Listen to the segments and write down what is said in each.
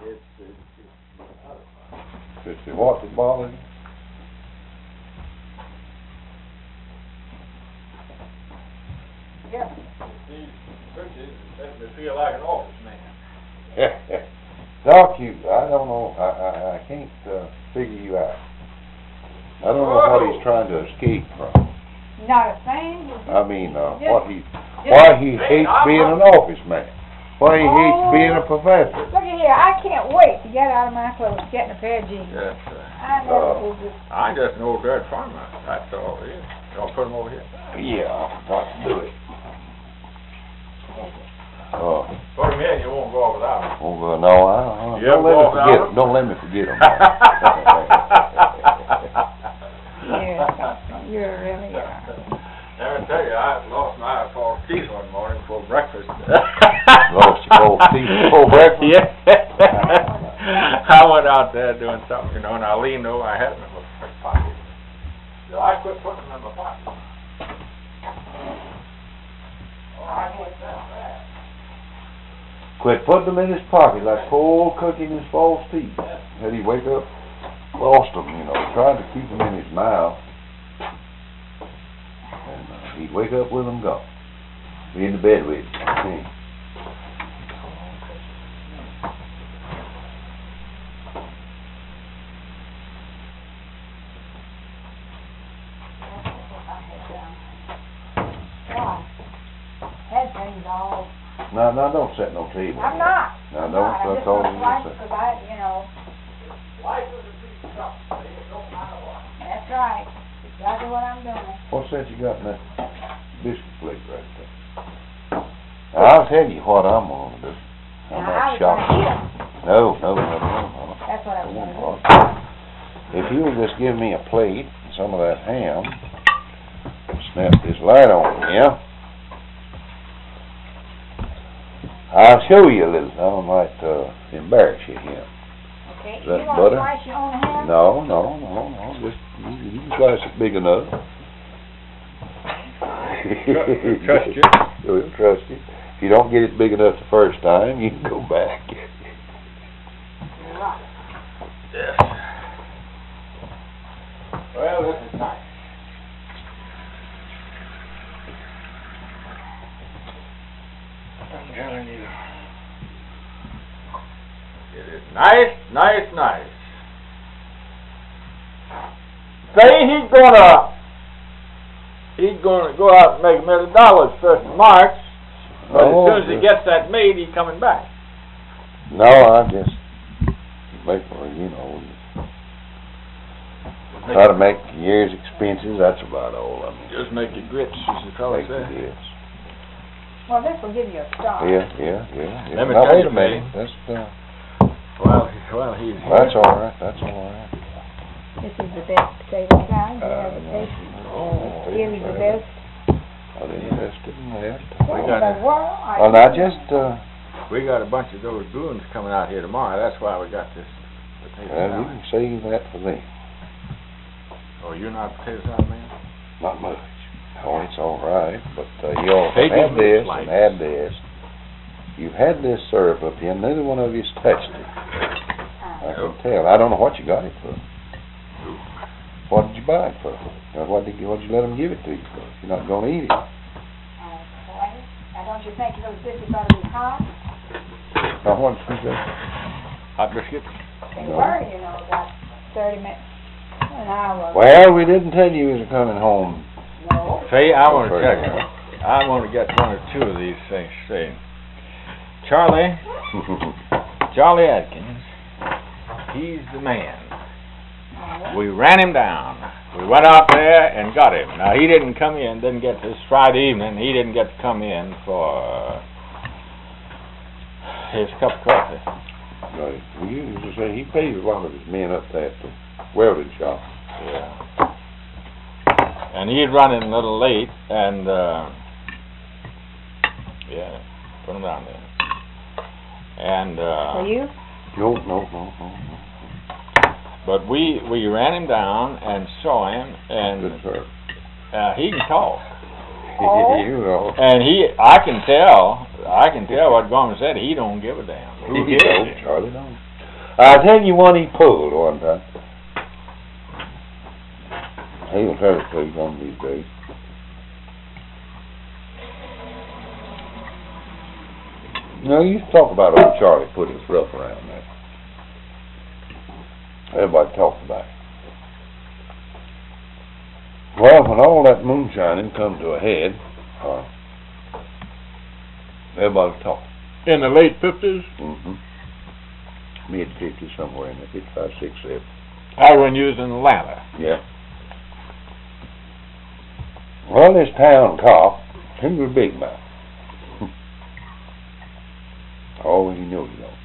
It's the what that bothers you? Yeah. These pictures make me feel like an office man. Doc, I don't know, I can't figure you out. I don't know what he's trying to escape from. Not a thing. I mean, why he hates being an office man. Why he hates being a professor. Look at here, I can't wait to get out of my clothes, get in a pair of jeans. Yes, I never will just... I'm just an old dirt farmer, that's all it is. Y'all put them over here. Yeah, got to do it. Put them in, you won't go out without them. Oh, well, no, don't let me forget them. Don't let me forget them. You really are. Let me tell you, I lost my false teeth one morning before breakfast. Lost your false teeth before breakfast? Yeah. I went out there doing something, you know, and I leaned over, I had them in my pocket. So I quit putting them in my pocket. Oh, I can't tell that. Quit putting them in his pocket like poor cooking his false teeth. Had he wake up, lost them, you know, tried to keep them in his mouth. And he'd wake up with them gone. Be in the bed with him. Headphones all. No, don't set no table. I'm not. No, I'm don't not. I just call don't him like to it because I, you know. Life is a piece of stuff, it don't matter what. That's right. Exactly what I'm doing. What's that you got in that biscuit plate right there? I'll tell you what I'm gonna do. I'm Now, I not was gonna shocked. eat 'em. No. That's what I was gonna do. If you'll just give me a plate, and some of that ham, snap this light on, yeah? I'll show you a little. I might embarrass you here. Okay. Is that You want butter? to slice your own ham? No. Just you can slice it big enough. Trust you. We'll trust you. If you don't get it big enough the first time, you can go back. Right. Yes. Well, this is nice. I'm telling you. It is nice. Say he's gonna go out and make $1 million first of March, but as soon as he gets that made, he's coming back. No, I just make, try to make a year's expenses. That's about all. I mean, Just make your grits, as the fellow make said. it is. Well, this will give you a start. Yeah. Let me Now tell wait you, a minute. Well, he's... That's all right. That's all right. This is the best potato salad you ever tasted. Oh, Really the best. I'm interested in that. What in got the it. world? Well, now just We got a bunch of those goons coming out here tomorrow. That's why we got this potato you salad. can save that for me. Oh, you're not a potato salad man? Not much. Oh, it's all right, but you'll Take have it this like and add this. You've had this syrup up here, neither one of you's touched it. I can tell. I don't know what you got it for. What did you buy it for? Now, what did you let them give it to you for? If you're not going to eat it. Okay. Now, don't you think those biscuits ought to be hot? Now, what did you say? Hot biscuits? They No. were, about 30 minutes, an hour. Well, we didn't tell you you was coming home. No. Say, I want to First check time. it. I want to get one or two of these things straight. Charlie Atkins, he's the man. We ran him down. We went out there and got him. Now, he didn't come in, didn't get this Friday evening, he didn't get to come in for his cup of coffee. Right. Well, you used to say he pays a lot of his men up there at the welding shop. Yeah. And he'd running a little late, and, put him down there. And, For you? No. but we ran him down and saw him, and Good sir. he can talk. Oh. You know. And I can tell what Gorman said, he don't give a damn. Who He cares? don't, Charlie don't. I'll tell you one he pulled one time. He'll tell it to you one of these days. No, you talk about old Charlie putting his rough around there. Everybody talks about it. Well, when all that moonshining come to a head, everybody talks. In the late 50s? Mm-hmm. Mid-50s, somewhere in there, 55, 6, 7. When you was in Atlanta. Yeah. Well, this town cop, he was a big mouth. Oh, he knew, you know.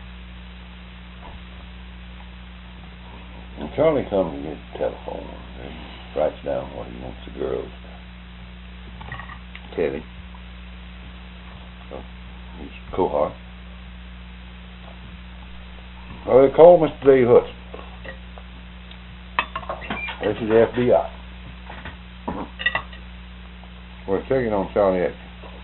And Charlie comes and gets the telephone and writes down what he wants the girls to tell him. So, he's cohort. Well, they called Mr. Dave Hudson. This is the FBI. We're checking on Charlie Atkins.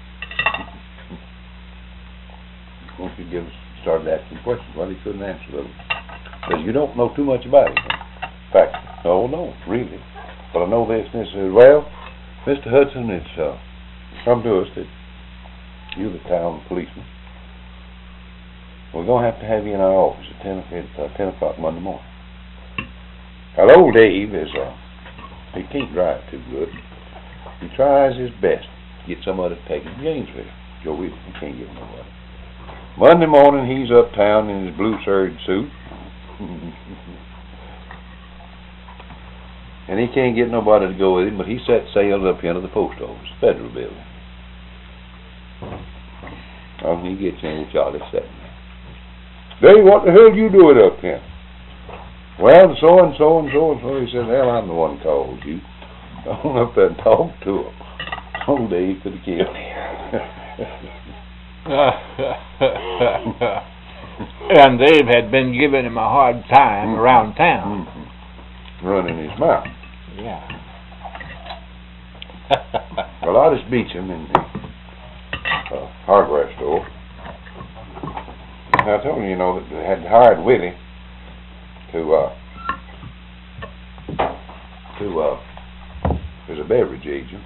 Once he started asking questions, well, he couldn't answer them. Because you don't know too much about him. In fact, no, really. But I know this and this. Well, Mr. Hudson, it's come to us that you're the town policeman. We're going to have you in our office at 10 o'clock Monday morning. Now, old Dave is, he can't drive too good. He tries his best to get somebody to take him to Gainesville. Joe Williams, he can't get nobody. Monday morning, he's uptown in his blue serge suit. And he can't get nobody to go with him, but he set sails up here to the post office, Federal Building. Oh, he gets in with Charlie sitting there. Dave, what the hell you doing up here? Well, so and so and so and so. He says, hell, I'm the one called you. I went up there and talked to him. Old Dave could have killed me. And Dave had been giving him a hard time around town. Running his mouth. Yeah. Well, I just beat him in the hardware store. I told him, you know, that they had hired Willie as a beverage agent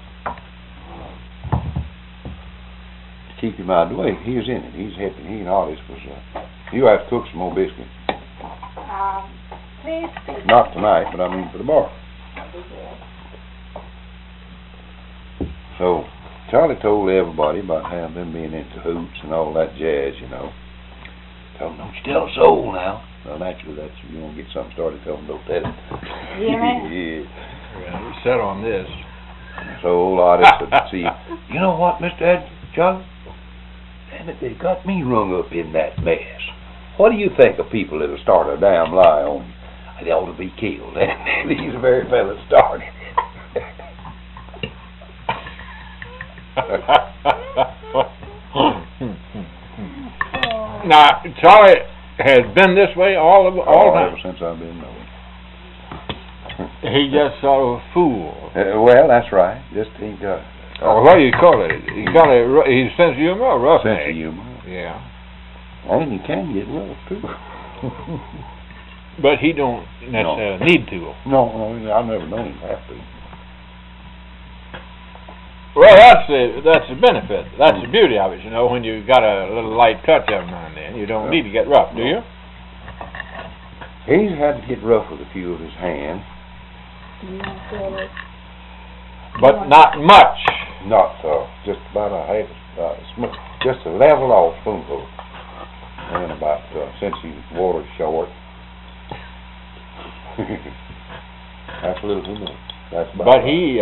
to keep him out of the way. He was in it. He's helping. He and Hollis was. You have to cook some more biscuit. Please speak. Not tonight, but I mean for tomorrow. So Charlie told everybody about how them being into hoops and all that jazz, you know. Told them, don't you tell a soul now. Well, naturally, that's if you want to get something started, tell them don't tell it. Yeah. Well, we set on this. So old Otis said, see, you know what, Mr. Charlie? Damn it, they got me rung up in that mess. What do you think of people that'll start a damn lie on you? They ought to be killed. And these very fellas started. Now, Charlie has been this way all time. Ever since I've been known. He just sort of a fool. Well, that's right. Just ain't got. What do you call it? He got his sense of humor or roughneck? Sense of humor. Yeah. And he can get rough too. But he don't necessarily need to. No, I've never known him have to. Well, that's the benefit. That's the beauty of it, you know, when you got a little light touch every now and then. You don't need to get rough, do you? He's had to get rough with a few of his hands. But not much. Not just about a half, just a level off spoonful. And about, since he's water short. That's a little too much. That's about but he,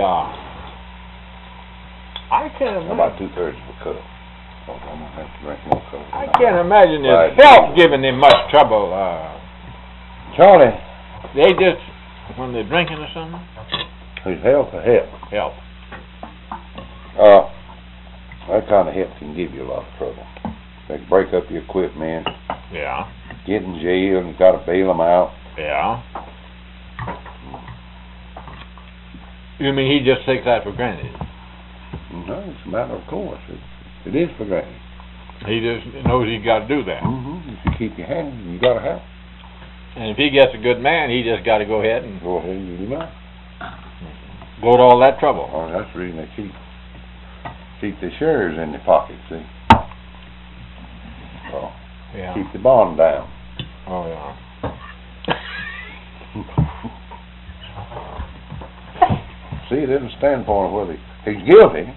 I can't imagine. About 2/3 of a cup. So I'm going to have to drink more cup. I can't imagine Right. himself giving him much trouble. Charlie. They just, when they're drinking or something? His health or help? Help. That kind of help can give you a lot of trouble. They can break up your equipment. Yeah. Get in jail and you got to bail them out. Yeah. You mean he just takes that for granted? No, it's a matter of course. It is for granted. He just knows he's got to do that. Mm-hmm. you keep your hand, you gotta have. And if he gets a good man, he just gotta go ahead and Go ahead and get him out. go to all that trouble. Oh, that's the reason they keep the shares in their pocket, see? Oh, Yeah. keep the bond down. Oh, yeah. See, it doesn't stand for him whether he's guilty.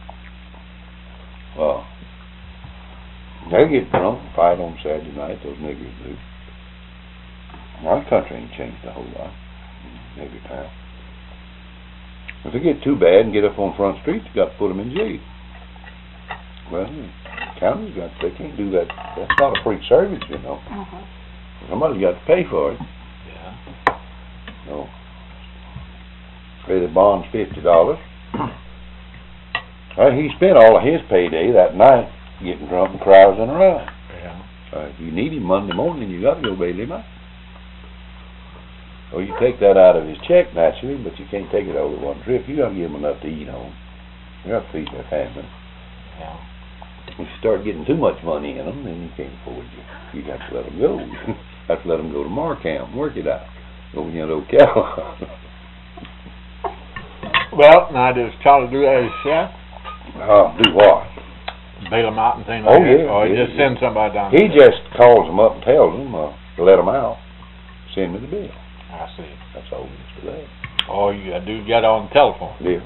Well, they get drunk and fight on Saturday night, those niggers do. Our country ain't changed a whole lot. Every town. If they get too bad and get up on Front Street, you got to put them in jail. Well, the county's they can't do that. That's not a free service, you know. Somebody's got to pay for it. Yeah. No. Say the bond's $50. Well, he spent all of his payday that night getting drunk and carousing around. Yeah. If you need him Monday morning, you got to go bail him out. Well, you take that out of his check naturally, but you can't take it over one trip. You got to give him enough to eat on. You got to feed that family. Yeah. If you start getting too much money in them, then you can't afford you. You got to let them go. You have to let them go to Markham, work it out. Go to Ocala. Well, now does Charlie do that himself? Do what? Bail them out and things Oh, like that? yeah, Or yeah, just send somebody down He there? just calls them up and tells them to let them out. Send me the bill. I see. That's all there is to that. All you gotta do is get on the telephone. Yeah.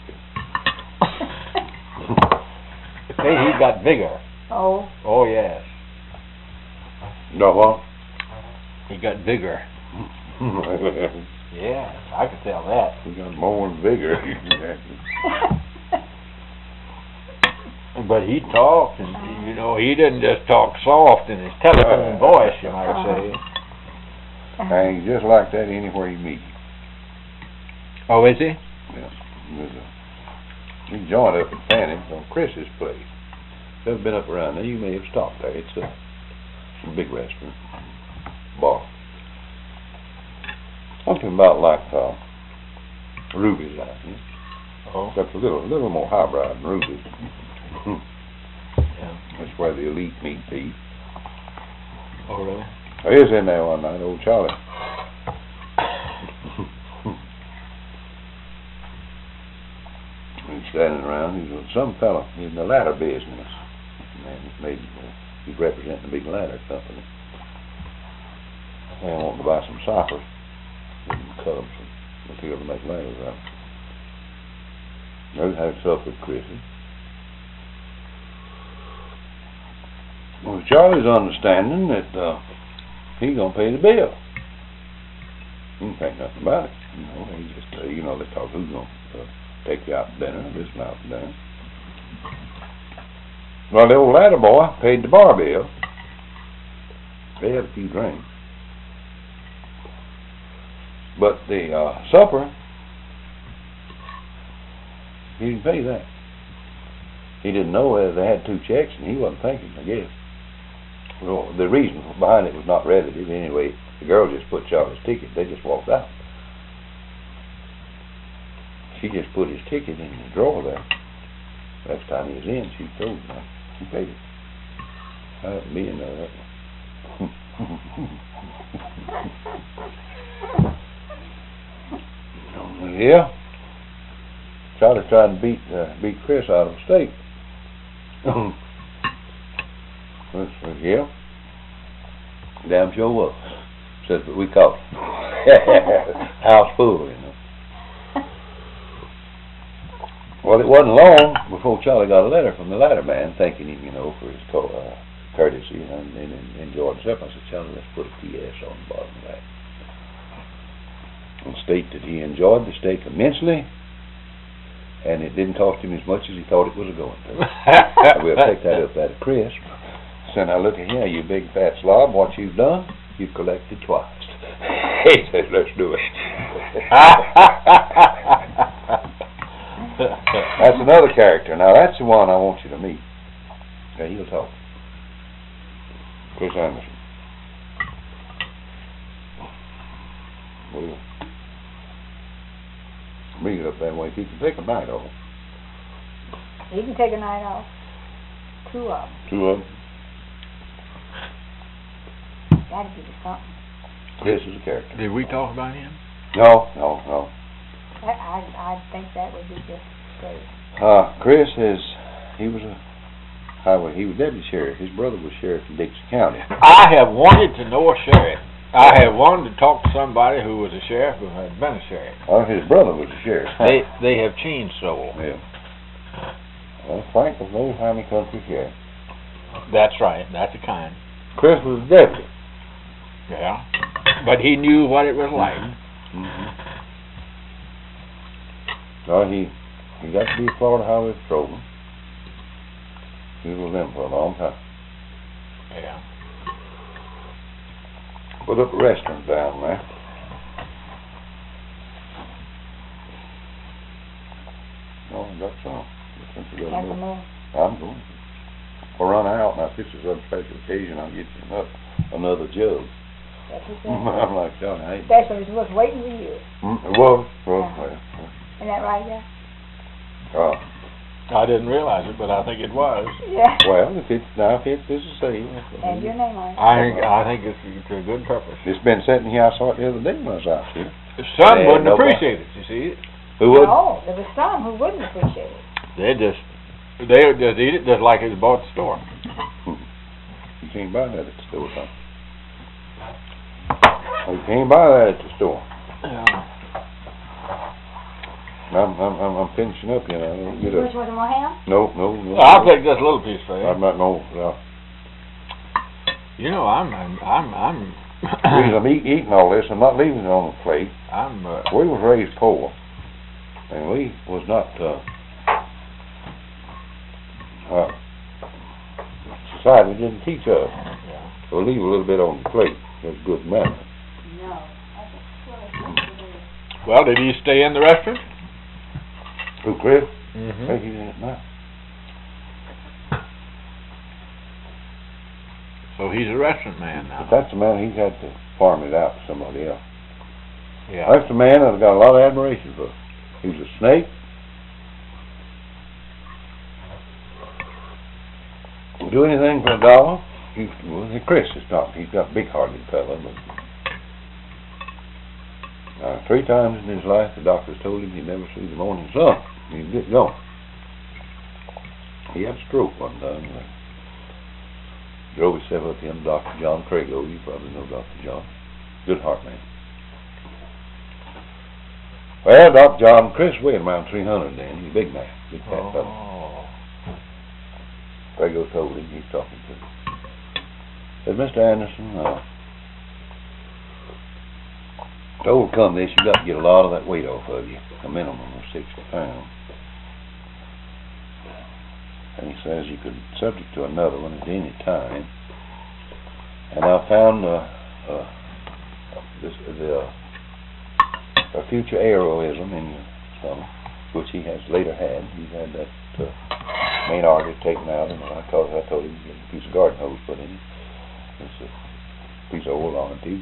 Say he got bigger. Oh, Oh, yes. No what? He got bigger. Yes, I can tell that. We got more and bigger. But he talked, and you know, he didn't just talk soft in his telephone voice, you might say. And he's just like that anywhere you meet him. Oh, is he? Yeah. He joined up at Fanning's on Chris's place. If you've been up around there, you may have stopped there. It's a big restaurant. Bar. Something about like Ruby's like, you know? Oh. Except a little more highbrow than Ruby's. Yeah. That's where the elite meat beef. Oh, really? I was in there one night, old Charlie. He was standing around. He was some fella in the ladder business. Man, he's representing a big ladder company. They wanted to buy some ciphers and cut them some material to make ladders out. They had stuff with Chrissy. Well, Charlie's understanding that he's gonna pay the bill. He didn't think nothing about it. You know, he just they talk who's gonna take you out to dinner, this and out to dinner. Well, the old ladder boy paid the bar bill. They had a few drinks. But the supper, he didn't pay that. He didn't know whether they had two checks, and he wasn't thinking, I guess. Well, the reason behind it was not relative. Anyway, the girl just put Charlie's ticket. They just walked out. She just put his ticket in the drawer there. Next time he was in, she told him. She paid it. I haven't been there. Yeah. Charlie tried to beat Chris out of a steak. Yeah. Damn sure was. Says, but we caught him. House full, you know. Well, it wasn't long before Charlie got a letter from the ladder man thanking him, for his courtesy and enjoyed himself. I said, Charlie, let's put a P.S. on the bottom of that. And state that he enjoyed the steak immensely, and it didn't cost him as much as he thought it was going to. We'll take that up at Chris. So now look at here, you big fat slob, what you've done, you've collected twice. He says, let's do it. That's another character. Now that's the one I want you to meet. Yeah, he'll talk. Chris Anderson. Well, meet it up that way. He can take a night off. he can take a night off. 2 of them. 2 of them. Gotta be something. Chris is a character. Did we talk about him? No. I think that would be just great. Chris he was deputy sheriff. His brother was sheriff in Dixie County. I have wanted to know a sheriff. I have wanted to talk to somebody who was a sheriff who had been a sheriff. His brother was a sheriff. They have changed so. Yeah. Well, Frank was no Army country sheriff. That's right. That's the kind. Chris was a deputy. Yeah. But he knew what it was like. Mm-hmm. No, he got to be a Florida Highway Patrolman. He was with them for a long time. Yeah. Put up a restaurant down there. No, I got some. Since we got Have enough. some more? I'm going. If I run out, now if this is a special occasion, I'll get you another jug. That's what you I'm like, Johnny, I ain't. Special is what's waiting for you. It was. Isn't that right, yeah? I didn't realize it, but I think it was. Yeah. Well, if it's this is say. And your name on it. I think it's to a good purpose. It's been sitting here. I saw it the other day when I was out here. The son Yeah, wouldn't nobody. appreciate it, you see. Who would? No, there was some who wouldn't appreciate it. They would just eat it just like it was bought at the store. You can't buy that at the store, huh? You can't buy that at the store. Yeah. I'm finishing up, you know. I don't get Which was more ham? No. I'll take just a little piece for you. I'm not no. You know, I'm The reason I'm eating all this, I'm not leaving it on the plate. We was raised poor, and we was not. Society didn't teach us. Yeah. So leave a little bit on the plate. That's good manners. No. Well, did he stay in the restaurant? Who, Chris? Mm-hmm. Hey, he's in it now. So he's a restaurant man now. But that's the man, he's had to farm it out to somebody else. Yeah. That's the man I've got a lot of admiration for. He was a snake. Do anything for a dollar. Chris is not. He's got a big-hearted fella, but 3 times in his life, the doctors told him he'd never see the morning sun. He'd get going. He had a stroke one time. Drove himself up to him, Dr. John Crago. You probably know Dr. John. Good heart man. Well, Dr. John, Chris weighed around 300 then. He's a big man. Big fat fella. Crago told him, he's talking to him. Said, Mr. Anderson, to overcome this, you got to get a lot of that weight off of you, a minimum of 60 pounds. And he says you could subject to another one at any time. And I found a future aneurysm in your stomach, which he has later had. He's had that main artery taken out, and I told him to get a piece of garden hose put in it. It's a piece of oil on it, too.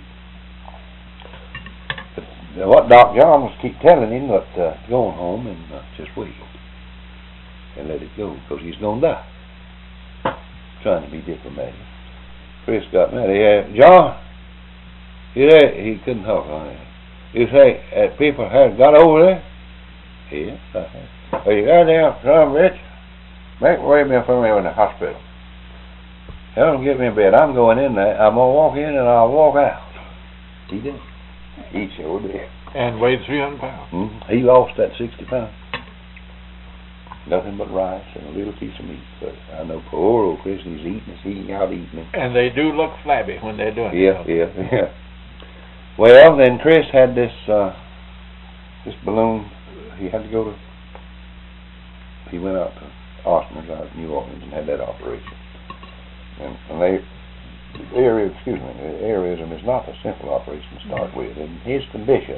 But what Doc John was keep telling him, that going home and just wait and let it go, because he's going to die. Trying to be diplomatic. Chris got mad. John, you there? He couldn't talk on it. You say, people have got over there? Yes, I have. Well, you got there, son, Rich? Make way me for me in the hospital. Tell him get me in bed. I'm going in there. I'm going to walk in and I'll walk out. He did. He sure did. And weighed 300 pounds. He lost that 60 pounds. Nothing but rice and a little piece of meat. But I know poor old Chris, he's out eating it. And they do look flabby when they're doing it. Yeah. Well, then Chris had this balloon. He had to go to. He went out to Austin, out of New Orleans, and had that operation. And the aneurysm is not a simple operation to start with. In his condition,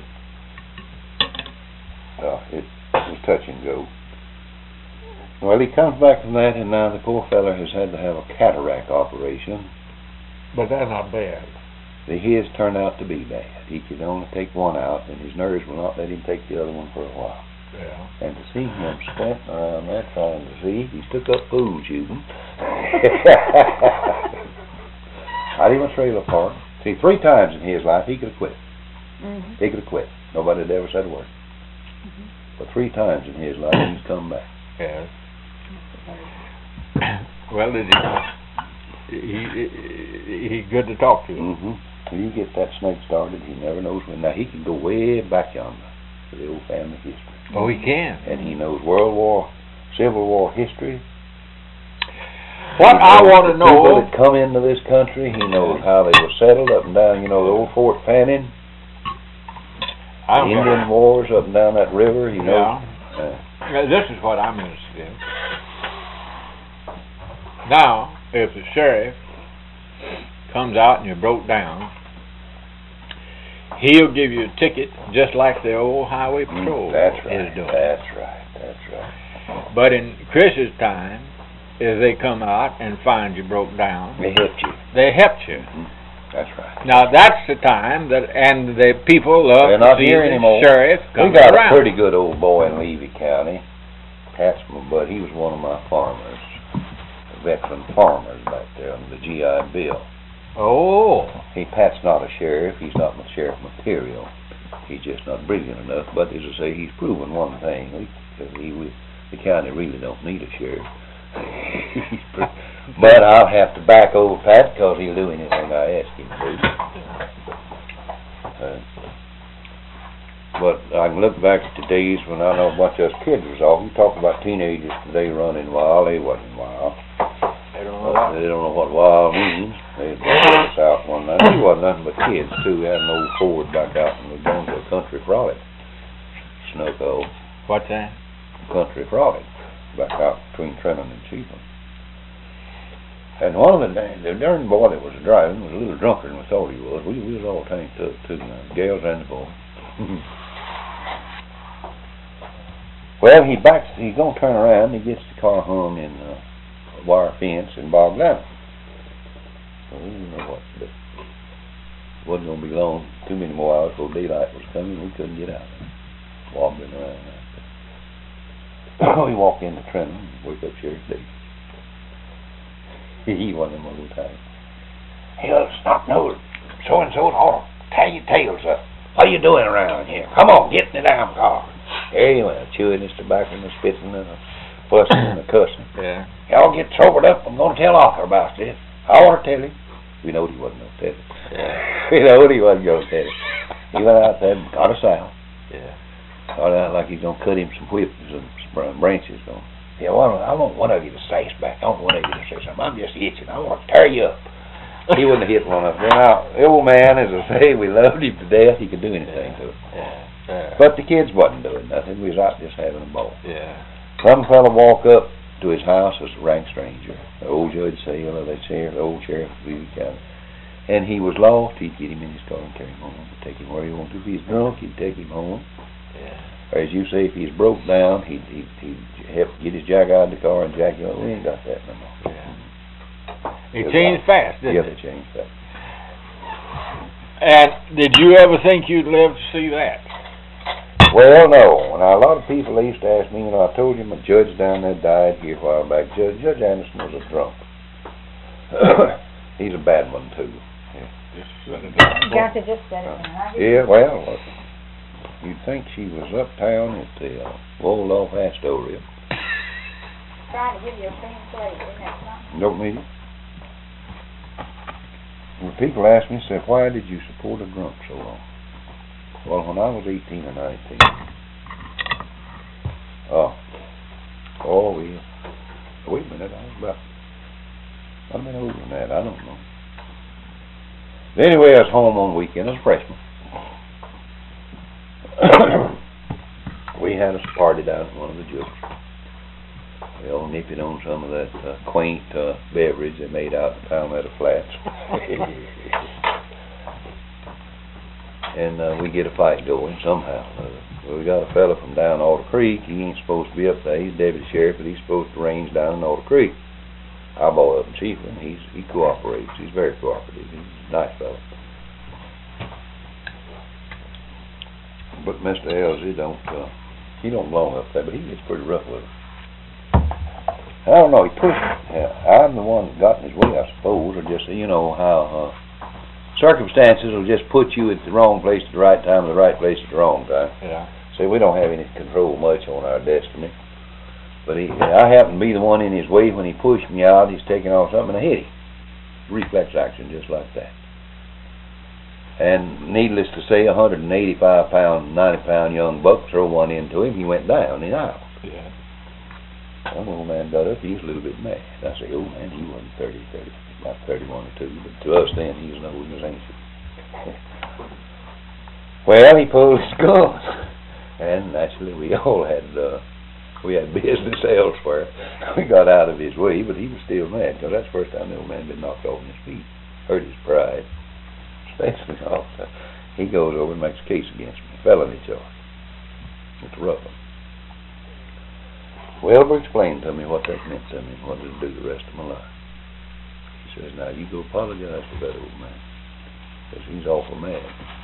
it was touch and go. Well, he comes back from that, and now the poor fella has had to have a cataract operation. But that's not bad. His turned out to be bad. He could only take one out, and his nerves will not let him take the other one for a while. Yeah. And to see him squinting around there trying to see, he's took up pool shooting. Out of a trailer park, See, 3 times in his life he could have quit. Mhm. He could have quit. Nobody had ever said a word. But 3 times in his life he's come back. Yes. Well, he good to talk to. When you get that snake started, he never knows when. Now, he can go way back yonder to the old family history. Oh, he can. And he knows World War, Civil War history. What I want to People know... that come into this country, he knows how they were settled up and down, you know, the old Fort Fannin. Indian wars up and down that river, you know. This is what I'm interested in. Now, if the sheriff comes out and you're broke down, he'll give you a ticket just like the old highway patrol That's right. is doing. That's right. But in Chris's time, if they come out and find you broke down, They helped you. they helped you. That's right. Now that's the time that, and the people love They're to not see here the anymore. sheriff We coming got around. a pretty good old boy in Levy County. Pat's my bud. He was one of my farmers, veteran farmers back there under the GI Bill. Oh. Pat's not a sheriff. He's not sheriff material. He's just not brilliant enough. But as I say, he's proven one thing. The county really don't need a sheriff. But I'll have to back old Pat because he'll do anything I ask him to do. But I can look back at the days when I know a bunch of us kids was off. You talk about teenagers today running wild. They wasn't wild. They don't know what. They don't know what wild means. They brought us out one night. We wasn't nothing but kids too. We had an old Ford back out and we'd gone to a country frolic. Snuck-o. What's that? Country frolic. Back out between Trenton and Chiefland. And one of the darn boy that was driving was a little drunker than we thought he was. We was all tanked up too, the gals and the boy. Well, he's gonna turn around and he gets the car hung in a wire fence and bogged down. So we didn't know what to do. It wasn't gonna be long, too many more hours before daylight was coming, we couldn't get out. Wobbling around out there. We walk into Trenton and wake up Sheriff Davis. He wasn't in my old time. Hey, look, snot-nosed, so-and-so, and all, tie your tails up. What are you doing around here? Come on, get in the damn car. There he went, chewing his tobacco and spitting and fussing and cussing. Yeah. Y'all get sobered up. I'm going to tell Arthur about this. I want to tell him. We knowed he wasn't going to tell him. Yeah. We knowed he wasn't going to tell him. He went out there and got a sow. Yeah. Got out like he's going to cut him some whips and some branches. Yeah, well, I want one of you to sass back. I want one of you to say something. I'm just itching. I want to tear you up. He wouldn't have hit one of them. Now, the old man, as I say, we loved him to death. He could do anything to us. Yeah. But the kids wasn't doing nothing. We was out just having a ball. Yeah. Some fella walk up to his house as a rank stranger. The old Judge Sale, or the old sheriff of Levy County. And he was lost. He'd get him in his car and carry him home. Take him where he wanted to. If he's drunk, he'd take him home. Yeah. Or as you say, if he's broke down, he'd help get his jack out of the car and jack him up. We ain't got that no more. Yeah. It changed fast, didn't Yeah, it? it changed fast. And did you ever think you'd live to see that? Well, no. And a lot of people used to ask me, you know, I told you my judge down there died here a while back. Judge Anderson was a drunk. He's a bad one, too. Got to just set it now. Yeah, well, you'd think she was uptown at the Wolof Astoria. Trying to give you a clean slate, isn't that something? Don't need it. When people ask me, say, why did you support a drunk so long? Well, when I was 18 or 19, wait a minute, I've been older than that, I don't know. But anyway, I was home on the weekend as a freshman. We had a party down at one of the jewelers. We all nipped on some of that quaint beverage they made out in Palmetto Flats. And we get a fight going somehow. We got a fella from down Alder Creek. He ain't supposed to be up there. He's deputy sheriff, but he's supposed to range down in Alder Creek. I boy up in Chiefland. He cooperates. He's very cooperative. He's a nice fella. But Mr. Elsie he don't belong up there, but he gets pretty rough with us. I don't know, he pushed me. I'm the one that got in his way, I suppose, or just, you know, how circumstances will just put you at the wrong place at the right time, the right place at the wrong time. Yeah. See, we don't have any control much on our destiny. But I happened to be the one in his way when he pushed me out. He's taking off something and I hit him. Reflex action, just like that. And needless to say, 185-pound, 90-pound young buck throw one into him. He went down in aisle. Yeah. Well, the old man got up. He was a little bit mad. I said, old man, he wasn't 30, about 31 or 2. But to us then, he was an old as ancient. Well, he pulled his gun. And naturally, we all had... we had business elsewhere. We got out of his way, but he was still mad, because that's the first time the old man been knocked off his feet. Hurt his pride. Especially also, he goes over and makes a case against me. Felony charge. It's rough one. Wilbur explained to me what that meant to me and what it'd do the rest of my life. He says, now you go apologize to that old man, because he's awful mad.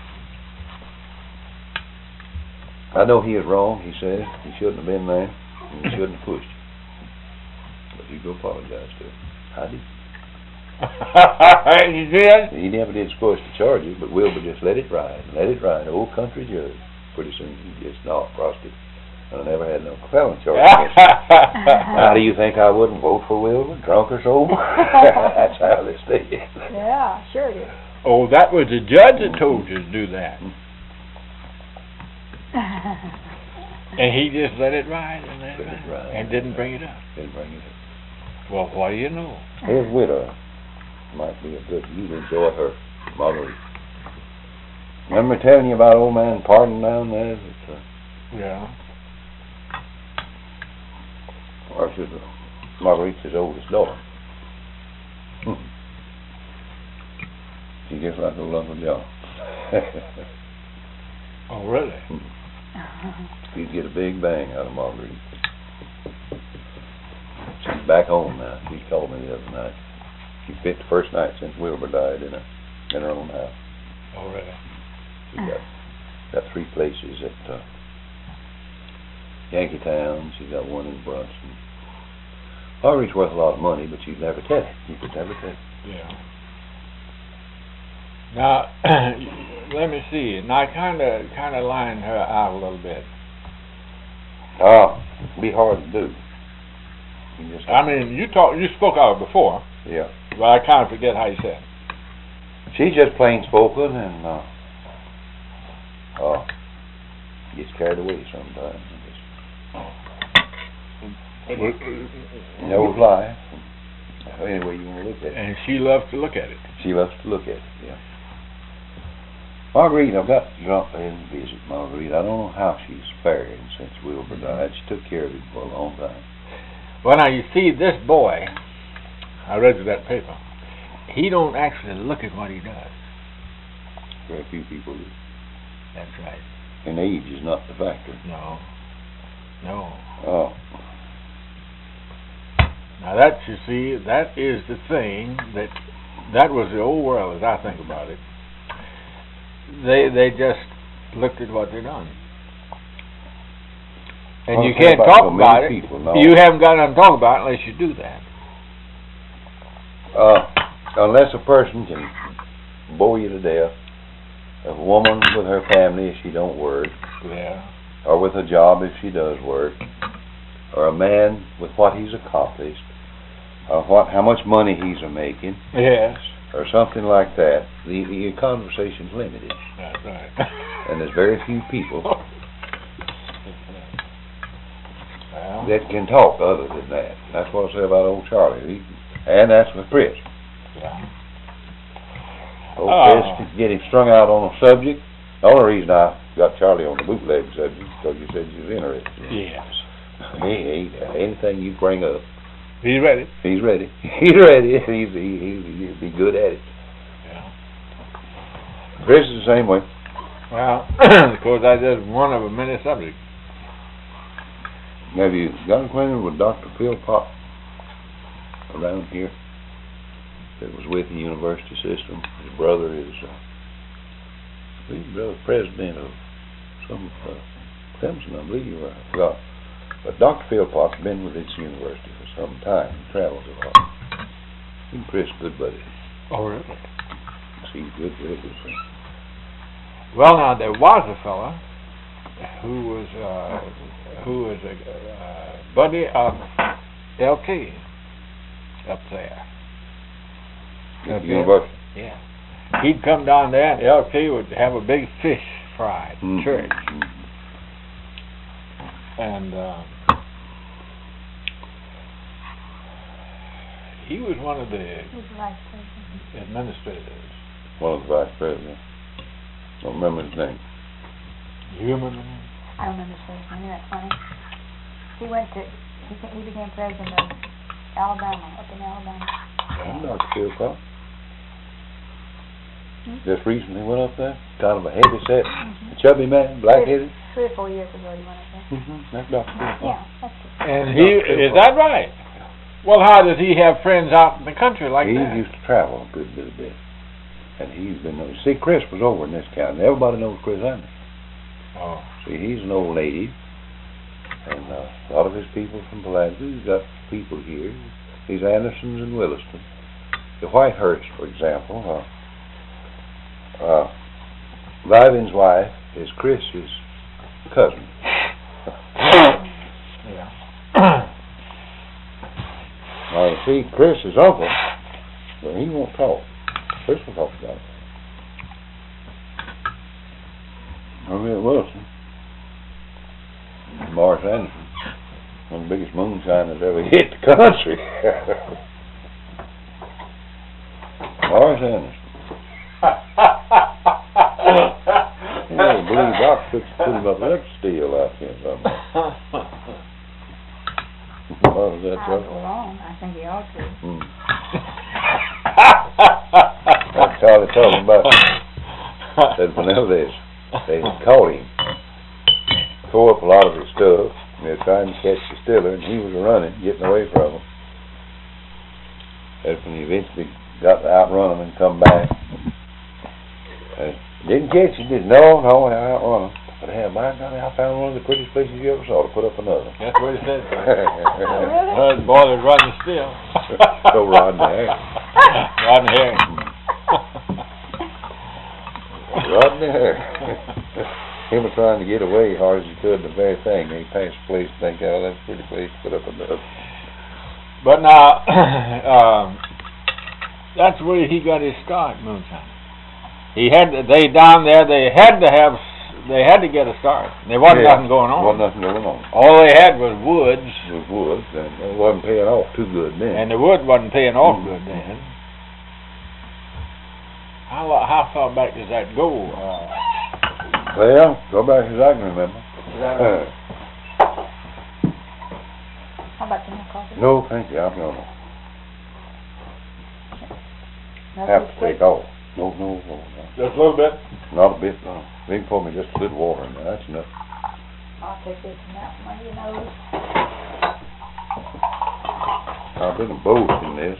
I know he is wrong, he says. He shouldn't have been there. And he shouldn't have pushed you. But you go apologize to him. I did. You did? He never did supposed to charge you, but Wilbur just let it ride. Let it ride. Old country judge. Pretty soon he just not frosted. And I never had no felon charge against him. How do you think I wouldn't vote for Wilbur, drunk or sober? That's how they stay. Yeah, sure it is. Oh, that was the judge that told you to do that. And he just let it ride and let it ride. And didn't bring it up. Didn't bring it up. Well, what do you know? His widow might be a good, you'd enjoy her, Marguerite. Remember telling you about old man Pardon down there? Yeah. Or she's Marguerite's his oldest daughter. She's just like old Uncle John. Oh, really? You'd get a big bang out of Marguerite. She's back home now. She called me the other night. She spent the first night since Wilbur died in her own house. Oh, really? She's got 3 places at Yankeetown. She's got one in Brunson. Marguerite's worth a lot of money, but you'd never tell it. You could never tell it. Yeah. Now, let me see. Now, kind of line her out a little bit. It'd be hard to do. I mean, you spoke out before. Yeah. But I kind of forget how you said. She's just plain spoken and gets carried away sometimes. Knows life. Any way you want to look at it. And she loves to look at it. She loves to look at it, yeah. Marguerite, I've got to drop in and visit Marguerite. I don't know how she's fared since Wilbur died. She took care of him for a long time. Well, now, you see, this boy, I read through that paper, he don't actually look at what he does. Very few people do. That's right. And age is not the factor. No. No. Oh. Now, that, you see, that is the thing that was the old world, as I think about it. They just looked at what they done. And you can't talk about it. No. You haven't got nothing to talk about unless you do that. Unless a person can bore you to death, a woman with her family if she don't work, Yeah. or with a job if she does work, or a man with what he's accomplished, or how much money he's making, Yes. or something like that, the conversation's limited. That's right. And there's very few people Well, that can talk other than that. That's what I say about old Charlie. And that's with Chris. yeah. Old Chris can get him strung out on a subject. The only reason I got Charlie on the bootleg subject is because you said you was interested. Yes. Anything you bring up, He's ready. he's ready. He's ready. He'll be good at it. Yeah. Chris is the same way. Well, of course, that's just one of a many subjects. Have you got acquainted with Dr. Phil Pop around here that was with the university system? His brother is president of some Clemson, I believe. I forgot. But Dr. Phil Pop's been with this university for some time. He travels a lot. He and Chris good buddies. Oh, really? he's good, real good friend. Well, now, there was a fella who was a buddy of LT up there. At the university. Yeah. He'd come down there and LT would have a big fish fried in church. And he was one of the Who's the vice president? administrators. One of the vice presidents. Don't remember his name. You remember him? I don't remember his name, isn't that funny? He became president of Alabama, up in Alabama. Dr. Phil Cox. Just recently went up there. Kind of a heavy set, chubby man, black-headed. 3 or 4 years ago he went up there. That's Dr. Phil Cox. Yeah, that's it. And is that right? Well, how does he have friends out in the country like He that? used to travel a good bit. And he's been, see, Chris was over in this county. Everybody knows Chris Anderson. Oh. See, he's an old native. And a lot of his people from Pulaski. He's got people here. These Andersons in Williston. The Whitehurst, for example, Livin's wife is Chris's cousin. Yeah. Now, you see, Chris's uncle, but he won't talk. Chris will talk about it. Over here at Wilson, Morris Anderson, one of the biggest moonshiners ever hit the country. Morris Anderson. I believe Doc put him up lip steel out here something. What was that, I Chuck? go along, I think he ought to. That's Charlie talking about. Said whenever they caught him, tore up a lot of his stuff, and they were trying to catch the stiller, and he was running, getting away from them. That's when he eventually got to outrun them and come back. Didn't catch him, didn't know, I outrun him. But hell, my God, I found one of the prettiest places you ever saw to put up another. That's what he said. Really? Boy, they're running still. So Rodney Harris. Rodney Harris. Rodney Harris. Him was trying to get away as hard as he could, the very thing. He passed the place and think, oh, that's a pretty place to put up another. But now, that's where he got his start, moonshine. They had to get a start. There wasn't nothing going on. Wasn't nothing going on. All they had was woods. It was woods, and it wasn't paying off too good then. And the wood wasn't paying off good then. How far back does that go? Well, go back as I can remember. How about some more coffee? No, thank you. I'm going to Nothing have to quick? take off. No. Just a little bit. Not a bit, no. They can pour me just a little water in there. That's enough. I'll take this and that one, you know. I've been boasting this.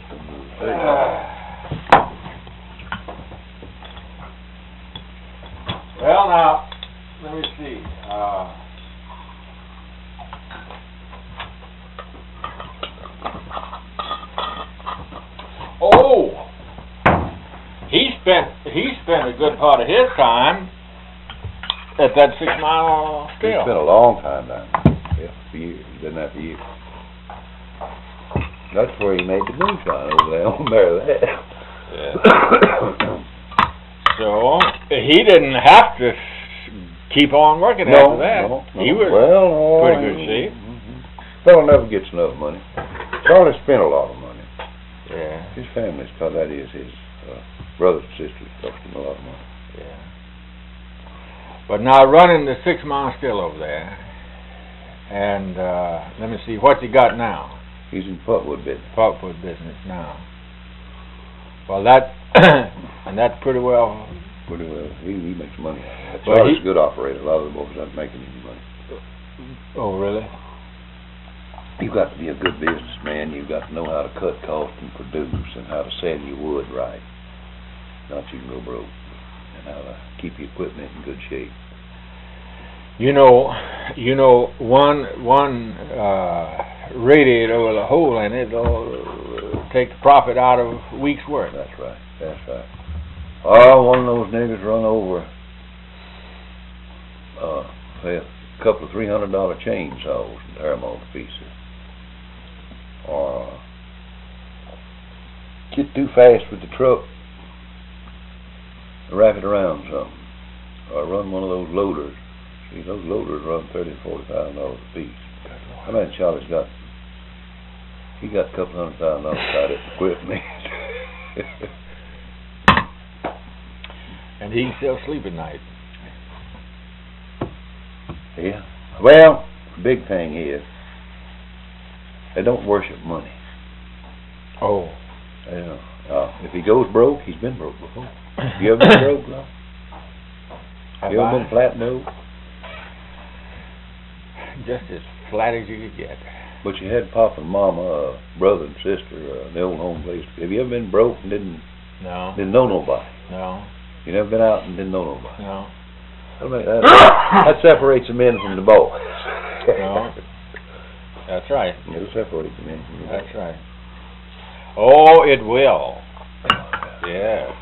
Well, now, let me see. He spent a good part of his time at that 6 Mile He scale. spent a long time down there. Yeah, for years. He's been there for years. That's where he made the moonshine, over there on there. Yeah. So he didn't have to keep on working after that. No. He was pretty good shape. Fellow never gets enough money. Charlie spent a lot of money. Yeah. His family's cause that is his brothers and sisters cost him a lot of money. Yeah. But now running the 6 Mile still over there, and let me see, what's he got now? He's in pulpwood business. Pulpwood business now. Well, that and that's pretty well. Pretty well. He makes money. Well, Charlie's a good operator. A lot of the boys aren't making any money. Oh, really? You've got to be a good businessman. You've got to know how to cut costs and produce, and how to sell your wood right. Not you can go broke. And how to keep your equipment in good shape. You know, one radiator with a hole in it will take the profit out of a week's work. That's right. Oh, one of those niggas run over, a couple of $300 chainsaws and tear them all to pieces. Or get too fast with the truck, wrap it around something. Or run one of those loaders. See, those loaders run $30,000 to $40,000 a piece. I mean, Charlie's got, he got a couple $100,000 out of equipment. And he can still sleep at night. Yeah. Well, the big thing is, they don't worship money. Oh. Yeah. If he goes broke, he's been broke before. You ever been broke, though? You ever been flat broke? Just as flat as you could get. But you had Papa and Mama, brother and sister, in the old home place. Have you ever been broke and didn't know nobody? No. You never been out and didn't know nobody? No. That separates the men from the boys. No. That's right. It'll separate the men from the boys. That's right. Oh, it will. Yes.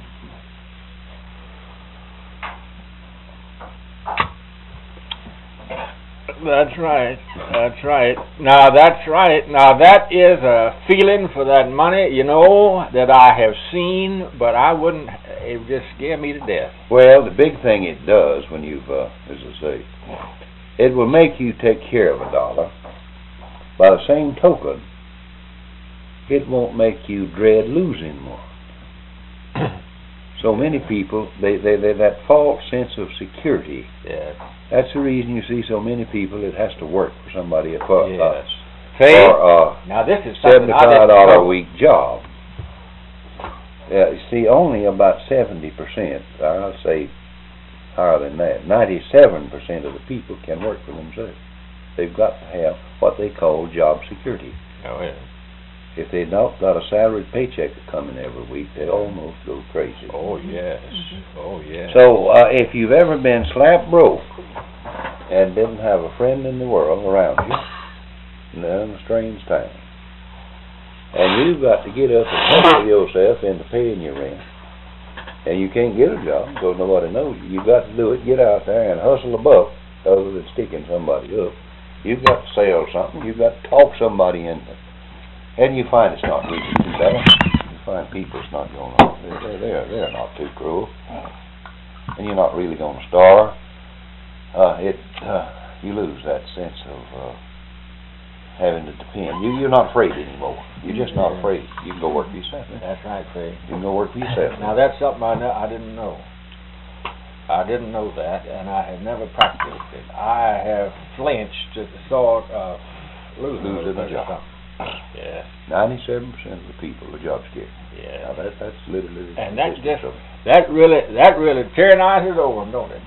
That's right. That's right. Now that's right. Now that is a feeling for that money, you know, that I have seen, but I wouldn't. It would just scare me to death. Well, the big thing it does when you've, as I say, it will make you take care of a dollar. By the same token, it won't make you dread losing one. So many people, they that false sense of security. Yes. That's the reason you see so many people that has to work for somebody Yes. for Now this is something $75 a week job. You see, only about 70%, I'll say higher than that, 97% of the people can work for themselves. They've got to have what they call job security. Oh, yeah. If they've not got a salaried paycheck coming every week, they almost go crazy. Oh, yes. Oh, yes. So, if you've ever been slap broke and didn't have a friend in the world around you, and in a strange time, and you've got to get up and hustle yourself into paying your rent, and you can't get a job because nobody knows you, you've got to do it, get out there and hustle a buck other than sticking somebody up. You've got to sell something, you've got to talk somebody into it. And you find it's not really too bad. You find people it's not going on. They're not too cruel. And you're not really going to starve. You lose that sense of having to depend. You're not afraid anymore. You're just not afraid. You can go work for yourself. That's right, Craig. You can go work for yourself. Now that's something I didn't know. I didn't know that, and I have never practiced it. I have flinched at the thought of losing a job. Yes. 97% of the people are job scared. Yeah. Now that's literally. And that really tyrannizes over them, don't it?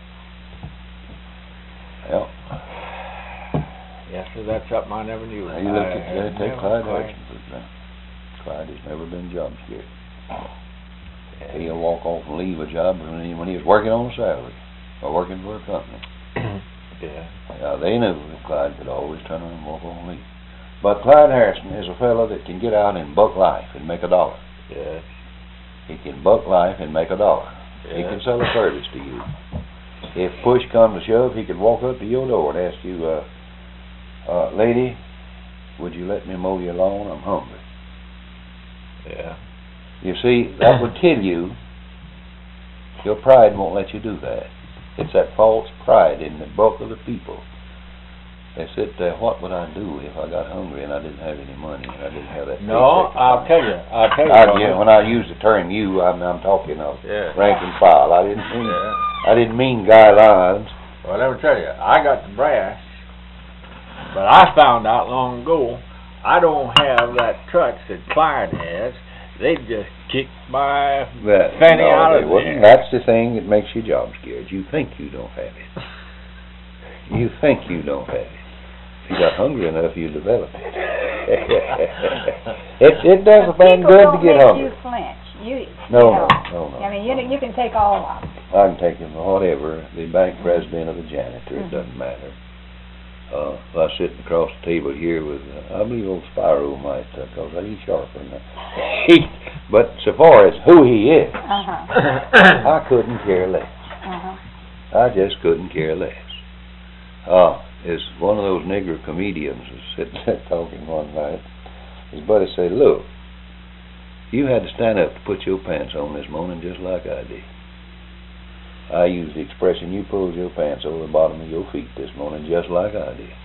Well. Yes, sir. That's something I never knew. Now you look at take Clyde Harrison, for example. Clyde has never been job scared. Yeah. He'll walk off and leave a job when he was working on a salary or working for a company. Yeah. Now they knew that Clyde could always turn around and walk on and leave. But Clyde Harrison is a fellow that can get out and buck life and make $1. Yes. He can buck life and make $1. Yes. He can sell a service to you. If push comes to shove, he can walk up to your door and ask you, lady, would you let me mow your lawn? I'm hungry. Yeah. You see, that would tell you your pride won't let you do that. It's that false pride in the bulk of the people. They sit there, what would I do if I got hungry and I didn't have any money and I didn't have that No, paycheck? I'll tell you. Yeah, when I use the term you, I'm talking of rank and file. I didn't mean Guy Lyons. Well, let me tell you, I got the brass, but I found out long ago I don't have that touch that Clyde has. They just kick my fanny out of there. That's the thing that makes you job scared. You think you don't have it. You think you don't have it. If you got hungry enough, you develop it. It does a man good to get hungry. People don't make you flinch. No. I mean, you can take all of them. I can take him whatever, the bank president or the janitor, it doesn't matter. I was sitting across the table here with, I believe old Spyro might, cause he's sharper than that. But so far as who he is, I couldn't care less. I just couldn't care less. Is one of those nigger comedians was sitting there talking one night. His buddy said, "Look, you had to stand up to put your pants on this morning just like I did. I use the expression, you pulled your pants over the bottom of your feet this morning just like I did."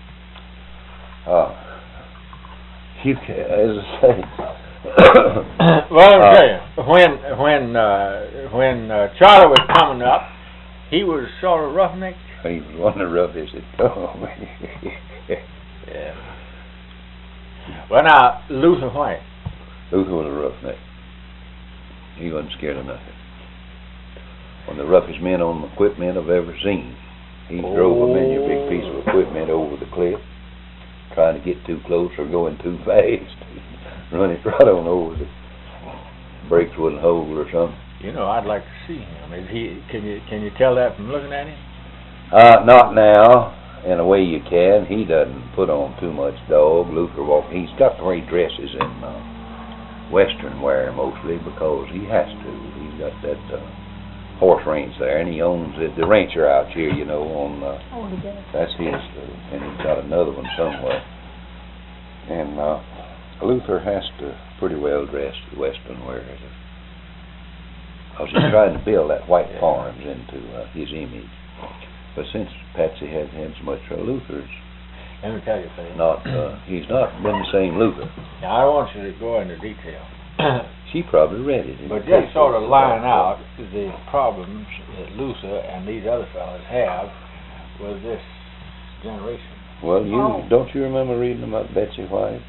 You can, as I say. Well, I'll tell you, when Charlie was coming up, he was sort of roughneck. He was one of the roughest that come. Yeah. Well, now, Luther White. Luther was a roughneck. He wasn't scared of nothing. One of the roughest men on equipment I've ever seen. He drove a many a big piece of equipment over the cliff, trying to get too close or going too fast. Run it right on over. The brakes wouldn't hold or something. You know, I'd like to see him. Is he? Can you tell that from looking at him? Not now. In a way you can. He doesn't put on too much dog. Luther he's got the way he dresses in western wear mostly because he has to. He's got that horse ranch there, and he owns it. The rancher out here, you know, on he does. that's his, and he's got another one somewhere. And Luther has to pretty well dress the western wear, because he's trying to build that white farms into his image. But since Patsy hasn't had so much trouble, Luther's Let me tell you, Faye. he's not been the same Luther. Now, I don't want you to go into detail. She probably read it. But just sort of line out the problems that Luther and these other fellas have with this generation. Well, don't you remember reading about Betsy White?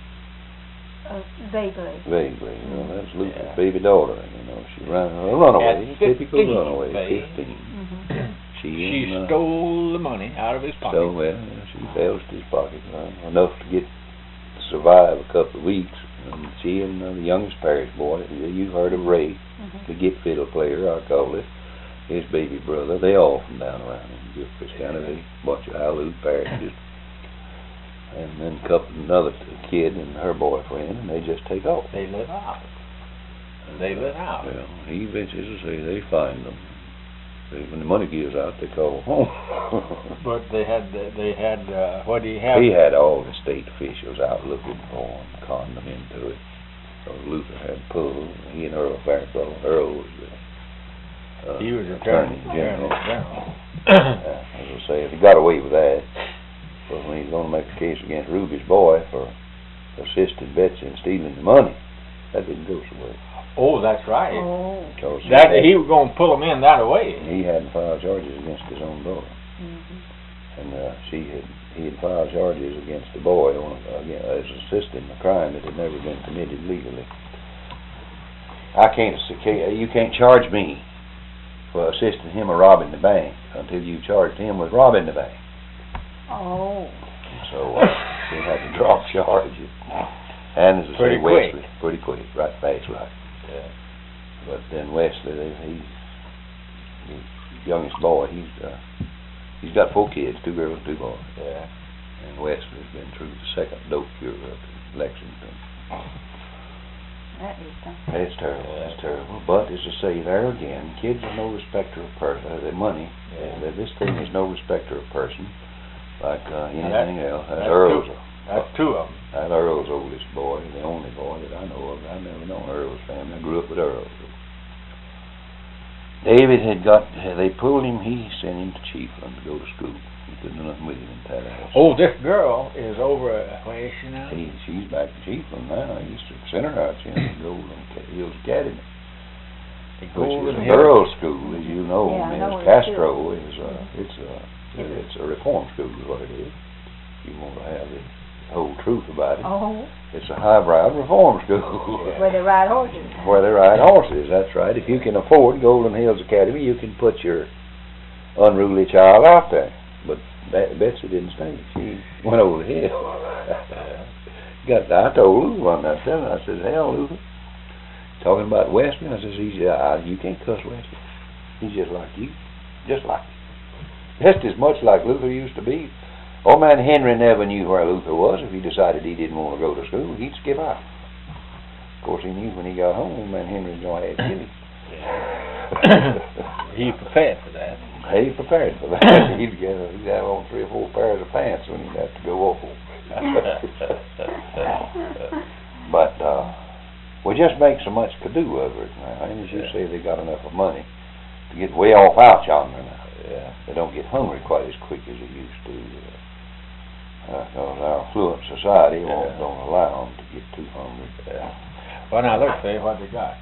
Vaguely. Vaguely. You know, that's Luther's baby daughter. You know, she ran a runaway, typical runaway, 15. She stole the money out of his pocket. She belched his pocket enough to survive a couple of weeks. And she and the youngest parish boy, you've heard of Ray, the git fiddle player, I call it, his baby brother, they all from down around in Gilchrist County, they bunch of Hallelujah parishes. And then another kid and her boyfriend, and they just take off. They live out. Well, he eventually, as I say, they find them. When the money gives out, they call home. But they had, what do you have? He had all the state officials out looking for him, conned them into it. So Luther had pulled. He and Earl Farrell. Earl was he was attorney general. As I say, he got away with that. But when he's going to make a case against Ruby's boy for assisting Betsy in stealing the money, that didn't go so well. Oh, that's right. He was going to pull him in that way. He hadn't filed charges against his own daughter. And he had filed charges against the boy as assisting a crime that had never been committed legally. You can't charge me for assisting him or robbing the bank until you charged him with robbing the bank. So he had to drop charges. And as I say, Wesley, pretty quick, right fast, right. But then Wesley, his youngest boy, he's got 4 kids, 2 girls, 2 boys. And Wesley's been through the second dope cure up in Lexington. That is something. It's terrible. It's terrible. But as I say, there again, kids are no respecter of person. Their money. This thing is no respecter of person, like anything else. That's Earl's. That's 2 of them. That Earl's oldest boy, the only boy that I know of. I've never known Earl's family. I grew up with Earl. David they pulled him, he sent him to Chiefland to go to school. He couldn't do nothing with him in Tallahassee. Oh, this girl is over, where is she now? She's back in Chiefland now. He used to send her out in the Golden Hills Academy, which is a girls' school, as you know. Castro is, it's a reform school is what it is. You want to have the whole truth about it. It's a highbrow reform school. Where they ride horses. Where they ride horses, that's right. If you can afford Golden Hills Academy, you can put your unruly child out there. But Betsy didn't stay. She went over the hill. I told Luther one night, I said, hell, Luther, talking about Wesley, I said, you can't cuss Wesley. He's just like you. Just like you. Just as much like Luther used to be. Old man Henry never knew where Luther was. If he decided he didn't want to go to school, he'd skip out. Of course, he knew when he got home, old man Henry was going to have to kill him. He prepared for that. He prepared for that. He'd have on 3 or 4 pairs of pants when he'd have to go off. But we just make so much to do over it now. And as you say, they got enough of money to get way off out yonder now. Yeah. They don't get hungry quite as quick as they used to. Because our affluent society don't allow them to get too hungry. Yeah. Well, now let's see what they got.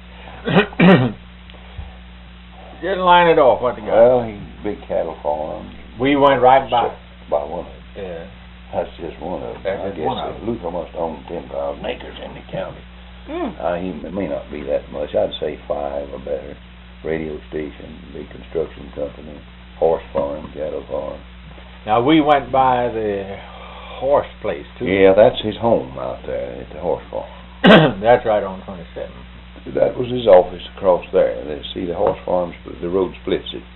Just line it off. What they got? Well, big cattle farms. We went right by. By one of them. Yeah. That's just one of them. That's I just guess one of them. Luther must own 10,000 acres in the county. It may not be that much. I'd say 5 or better. Radio station, big construction company, horse farm, cattle farm. Now we went by the horse place too. Yeah, that's his home out there at the horse farm. That's right on 27. That was his office across there. See, the horse farm, the road splits it.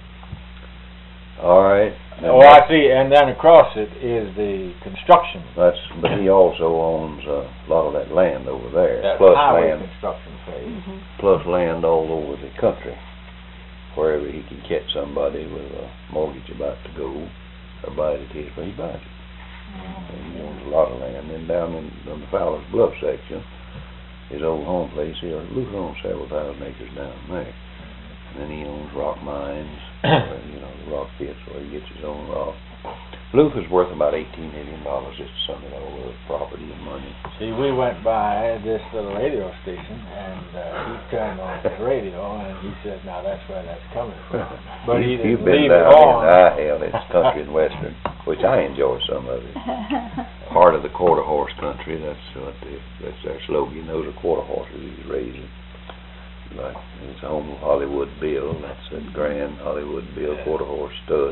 All right. Oh, I see. And then across it is the construction. But he also owns a lot of that land over there. That plus highway land, construction phase. plus land all over the country, wherever he can catch somebody with a mortgage about to go, or buy it his way he buys it. And he owns a lot of land. And down in the Fowler's Bluff section, his old home place here, Luther owns several thousand acres down there. And then he owns rock mines, rock pits where he gets his own rock. Luther's worth about $18 million, just something over property and money. See, we went by this little radio station, and he turned on the radio, and he said, now that's where that's coming from. But he didn't You've been leave it down on. hell, it's country and western, which I enjoy some of it. Part of the quarter horse country, that's their slogan. Those are quarter horses he's raising. Like his home Hollywood Bill, that's a grand Hollywood Bill quarter horse stud.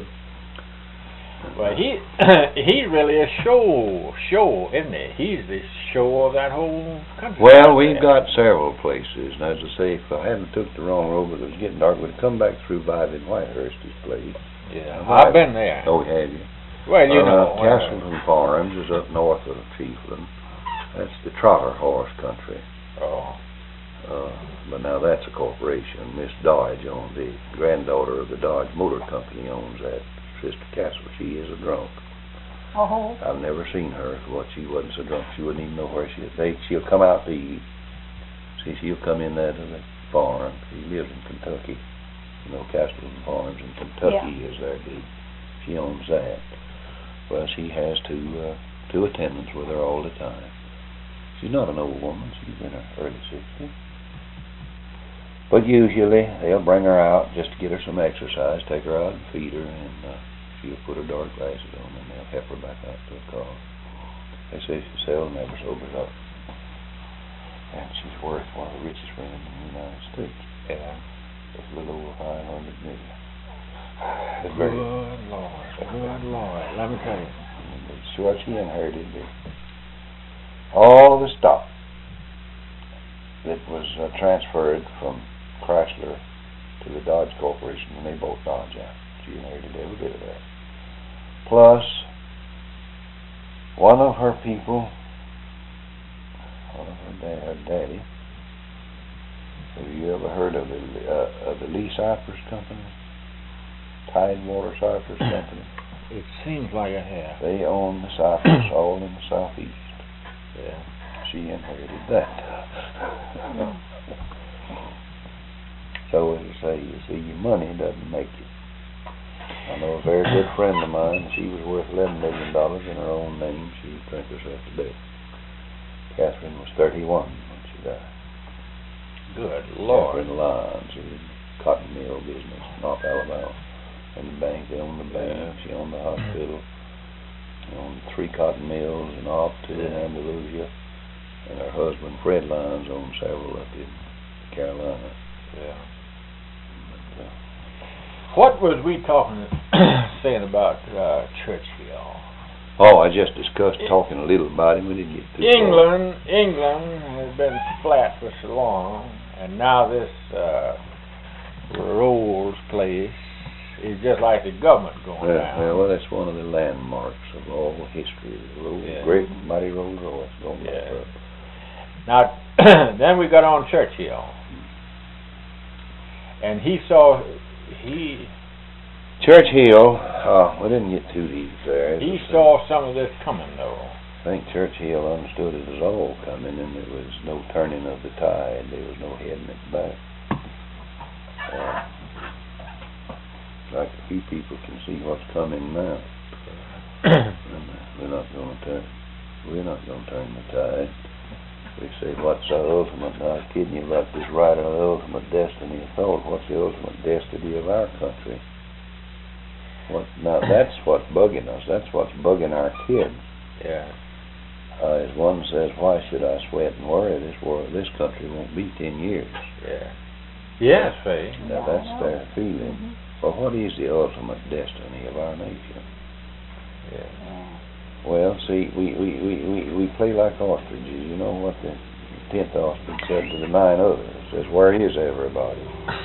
Well, he's really a show, isn't he? He's the show of that whole country. Well, we've got several places, and as I say, if I hadn't took the wrong road, but it was getting dark, we'd come back through Vive in Whitehurst's place. Yeah, I've been there. Oh, have you? Well, you know. Castleton Farms is up north of Chiefland. That's the Trotter horse country. Oh. But now that's a corporation. Miss Dodge owns the granddaughter of the Dodge Motor Company owns that. Sister Castle, she is a drunk. Oh. I've never seen her. What, she wasn't so drunk she wouldn't even know where she is. She'll come out to eat. See, she'll come in there to the farm. She lives in Kentucky. Castleton Farms in Kentucky is their deed. She owns that. Well, she has two attendants with her all the time. She's not an old woman. She's in her early 60s. But usually they'll bring her out just to get her some exercise, take her out and feed her, and she'll put her dark glasses on, and they'll help her back out to the car. They say she seldom ever sobers up. And she's worth one of the richest women in the United States. Yeah. It's a little over $500 million. Good Lord. Let me tell you. So what she inherited, all of the stock that was transferred from Chrysler to the Dodge Corporation when they bought Dodge out. She inherited every bit of that. Plus, one of her people, her daddy, have you ever heard of the Lee Cypress Company? Tidewater Cypress Company? It seems like I have. They own the cypress all in the southeast. Yeah. She inherited that. So as I say, you see, your money doesn't make you. I know a very good friend of mine, she was worth $11 million in her own name. She drank herself to death. Catherine was 31 when she died. Good Lord. Catherine Lyons, she was in the cotton mill business in North Alabama. And the bank, they owned the bank, she owned the hospital. She owned 3 cotton mills in Optu and Andalusia. And her husband, Fred Lyons, owned several up in Carolina. Yeah. What was we saying about Churchill? Oh, I just discussed talking a little about him. We didn't get too far. England has been flat for so long, and now this Rolls place it's just like the government going down. Well, that's one of the landmarks of all history. The old great mighty Rolls Royce going back up. Now, then we got on Churchill. And Churchill, we didn't get too deep there. He saw some of this coming, though. I think Churchill understood it was all coming, and there was no turning of the tide. There was no heading it back. Like a few people can see what's coming now. We're not going to turn the tide. We say, what's our ultimate? I was kidding you about this right of the ultimate destiny of thought. What's the ultimate destiny of our country? Now that's what's bugging us. That's what's bugging our kids. Yeah. As one says, why should I sweat and worry? This country won't be 10 years. Yeah. Yes, Faye. Now that's their feeling. Well, what is the ultimate destiny of our nation? Yeah. Well, see, we play like ostriches. You know what the 10th ostrich said to the 9 others? It says, where is everybody?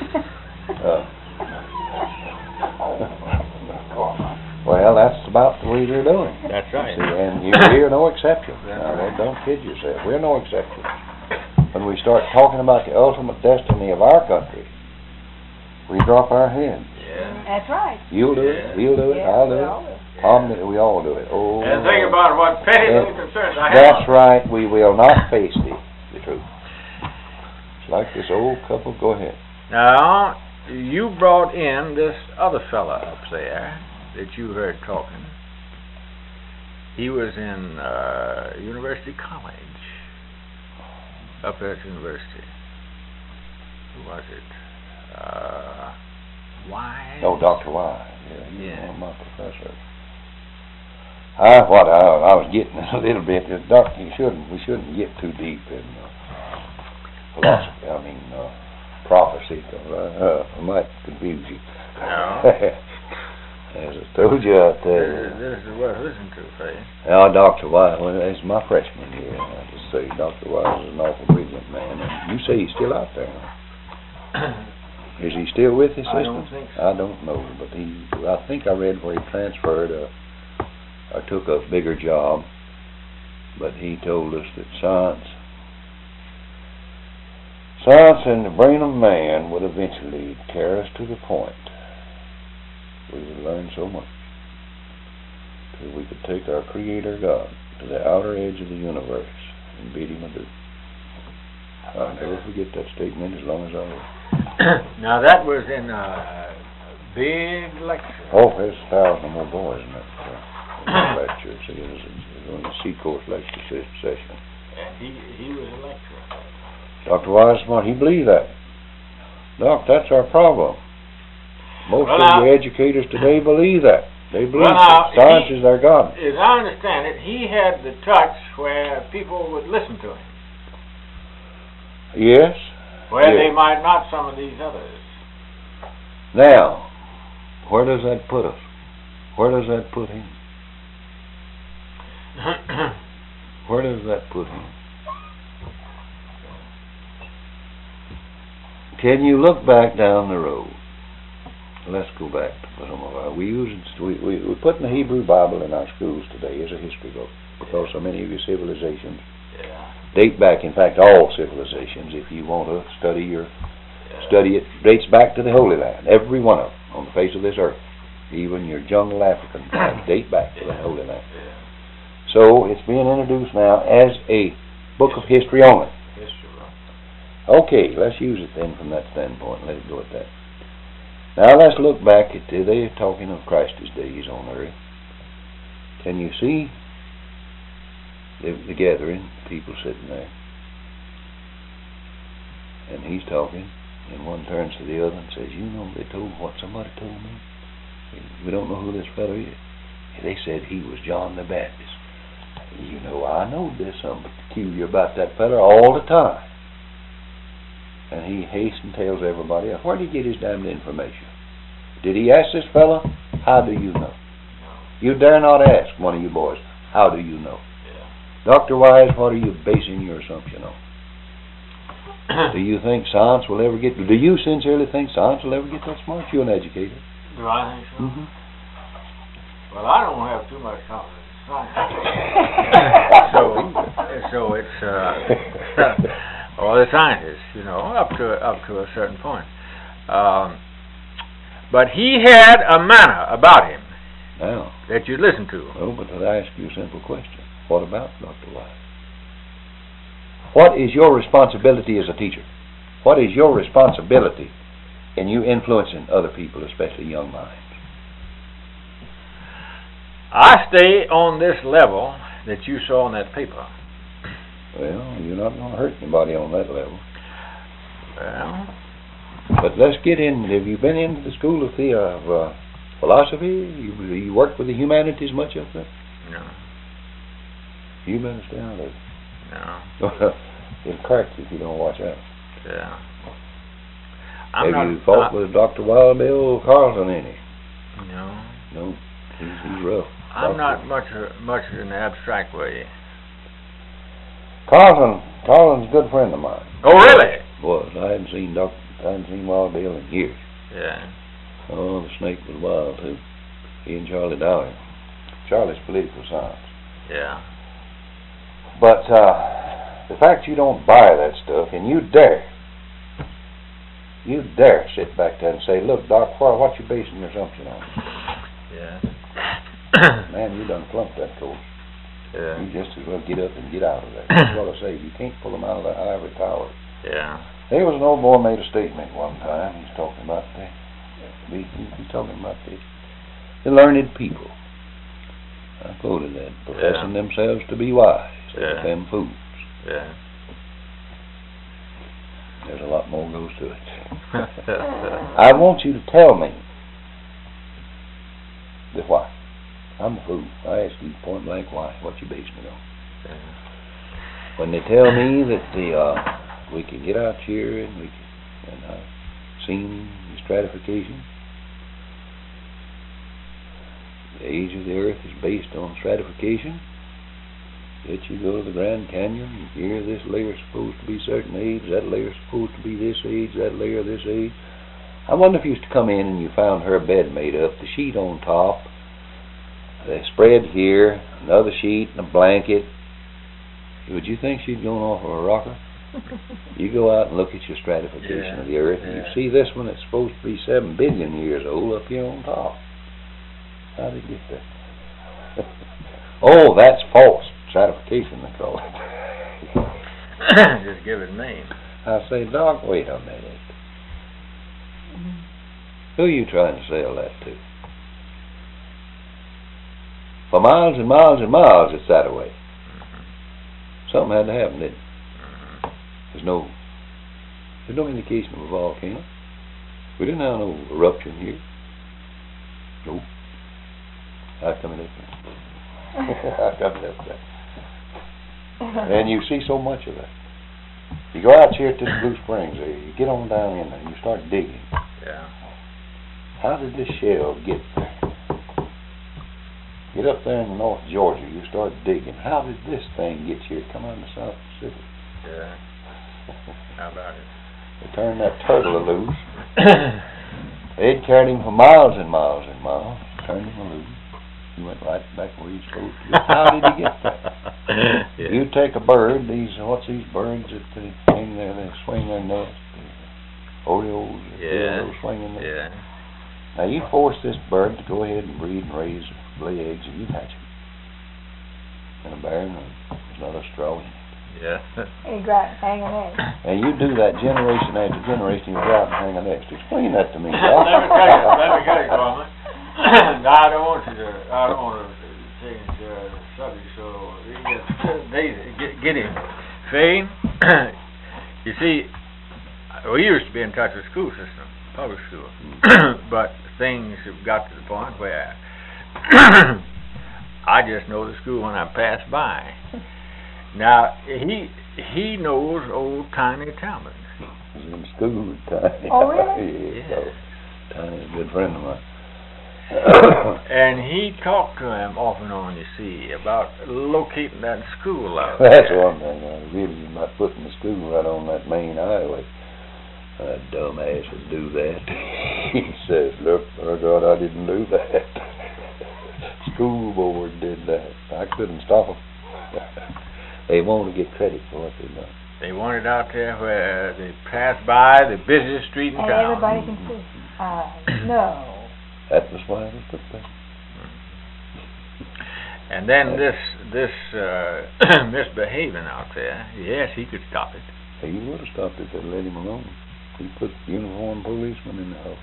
Well, that's about the way they're doing. That's right. See, and we're no exception. Now, don't kid yourself. We're no exception. When we start talking about the ultimate destiny of our country, we drop our heads. Yeah. That's right. You'll do it. We'll do it. I'll do it. Tom, we all do it. Oh, And think about what petty little concerns I have. that's right. We will not face the truth. It's like this old couple. Go ahead. Now, you brought in this other fella up there that you heard talking. He was in University College. Up there at University. Who was it? Wise? Oh, Dr. Wise. Yeah, Yeah. My professor. I was getting a little bit. Doctor, we shouldn't get too deep in philosophy. I mean, prophecy. I might confuse you. No. As I told you out there. This is worth listening to, Faye. Now, Dr. Wise, well, it's my freshman year. I just say Dr. Wise is an awful brilliant man. And you say he's still out there. Is he still with his system? I don't think so. I don't know, but I think I read where he transferred or took a bigger job. But he told us that science and the brain of man would eventually carry us to the point we would learn so much that we could take our Creator God to the outer edge of the universe and bid him adieu. I'll never forget that statement as long as I live. Now that was in a big lecture. Oh, there's 1,000 more boys in that lecture. See, it was on the C-course lecture session. And he was a lecturer. Dr. Wiseman, he believed that. Doc, that's our problem. Most of the educators today believe that. They believe that science is their God. As I understand it, he had the touch where people would listen to him. Yes. Where they might not some of these others. Now, where does that put us? Where does that put him? Where does that put him? Can you look back down the road? Let's go back to some of our. We put in the Hebrew Bible in our schools today as a history book because so many of your civilizations date back. In fact, all civilizations, if you want to study it dates back to the Holy Land. Every one of them on the face of this earth, even your jungle African tribes, date back to the Holy Land. So it's being introduced now as a book of history only. Okay, let's use it then from that standpoint. Let it go at that. Now let's look back at they're talking of Christ's days on earth. Can you see the gathering, people sitting there? And he's talking, and one turns to the other and says, you know, somebody told me. We don't know who this fellow is. They said he was John the Baptist. You know, I know there's something peculiar about that fellow all the time. And he hastens tells everybody, where did he get his damned information? Did he ask this fellow? How do you know? You dare not ask one of you boys, how do you know? Dr. Wise, what are you basing your assumption on? Do you think science will ever get, do you sincerely think science will ever get that smart? You're an educator. Do I think so? Mm-hmm. Well, I don't have too much confidence in science. so it's all the scientists, you know, up to a certain point. But he had a manner about him Now, that you listen to. oh, but I ask you a simple question. What about Dr. Wise? What is your responsibility as a teacher? What is your responsibility in you influencing other people, especially young minds? I stay on this level that you saw in that paper. Well, you're not going to hurt anybody on that level. Well, But let's get in. Have you been into the school of philosophy? You worked with the humanities much of that? no, You better stay out of it. no, It'll crack you if you don't watch out. yeah. Have you fought with Dr. Wild Bill Carlson any? No, No, he's rough. I'm not much in the abstract way. Carlson's a good friend of mine. Oh, really? Was. I hadn't seen Wild Bill in years. Yeah. Oh, the snake was wild too. He and Charlie Dowling. Charlie's political science. Yeah. But the fact you don't buy that stuff, and you dare sit back there and say, look, Doc, what you basing your assumption on? Yeah. Man, you done flunked that course. Yeah. You just as well get up and get out of there. That's what I say. You can't pull them out of that ivory tower. Yeah. There was an old boy made a statement one time. He's talking about he's talking about the learned people. I quoted that. Professing themselves to be wise. Yeah. Them fools. Yeah. There's a lot more goes to it. I want you to tell me the why. I'm a fool. I ask you point blank why. What you basing it on? Yeah. When they tell me that we can get out here and seen the stratification. The age of the earth is based on stratification. Yet you go to the Grand Canyon, and here this layer's supposed to be certain age, that layer's supposed to be this age, that layer this age. I wonder if you used to come in and you found her bed made up, the sheet on top, the spread here, another sheet and a blanket. Would you think she'd gone off of a rocker? You go out and look at your stratification of the earth, and you see this one that's supposed to be 7 billion years old up here on top. How did it get there? Oh, that's false stratification, they call it. Just give it a name. I say, Doc, wait a minute. Who are you trying to sell that to? For miles and miles and miles it's that way. Something had to happen, didn't it? There's no indication of a volcano. We didn't have no eruption here. Nope. How come it is? How come it is? And you see so much of that. You go out here to the Blue Springs there, you get on down in there, and you start digging. Yeah. How did this shell get there? Get up there in North Georgia, you start digging. How did this thing get here? Come out of the South Pacific. Yeah. How about it? They turned that turtle loose. They'd carried him for miles and miles and miles. Turned him loose. He went right back where he's supposed to go. How did he get there? Yeah. You take a bird, what's these birds that hang there, they swing their nest? Orioles, those swinging there. Yeah. Now you force this bird to go ahead and breed and raise, lay eggs, and you hatch them. And a barren room. There's not a straw in it. Yeah. You go out and hang an egg. And you do that generation after generation, you go out and hang a nest. Explain that to me, Doc. Let me tell you, Coleman. I don't want to change the subject, so get him. Faye, you see, we used to be in touch with the school system, public school, but things have got to the point where I just know the school when I pass by. Now, he knows old Tiny Talbot. He was in school with Tiny. Oh, really? Yeah. Tiny's a good friend of mine. And he talked to him off and on, you see, about locating that school out there. That's one thing I really about putting the school right on that main highway. That dumbass would do that. He says, look, oh God, I didn't do that. School board did that. I couldn't stop them. They want to get credit for what they've done. They want it out there where they pass by the busiest street in And town. everybody can see. No. That was why it was put there. And then this misbehaving out there, yes, he could stop it. He would have stopped it if they'd let him alone. He put uniformed policemen in the house.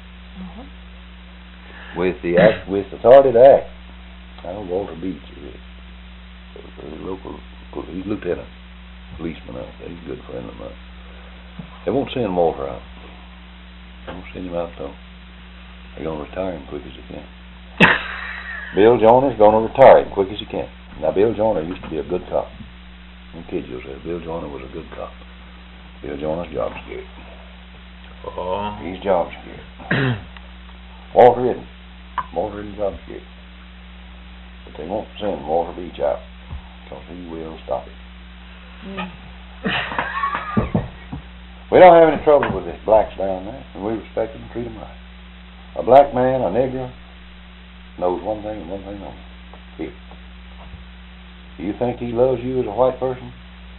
With the act, with authority to act. I know Walter Beach is a local, he's lieutenant policeman out there. He's a good friend of mine. They won't send Walter out. They won't send him out though. They're going to retire him quick as they can. Bill Joyner's going to retire him quick as he can. Now, Bill Joyner used to be a good cop. Them kids you'll say, Bill Joyner was a good cop. Bill Joyner's job scared. Oh. He's job scared. Walter isn't. Walter isn't job scared. But they won't send Walter Beach out, because he will stop it. We don't have any trouble with the blacks down there, and we respect them and treat them right. A black man, a nigger, knows one thing and one thing only. Here. Do you think he loves you as a white person?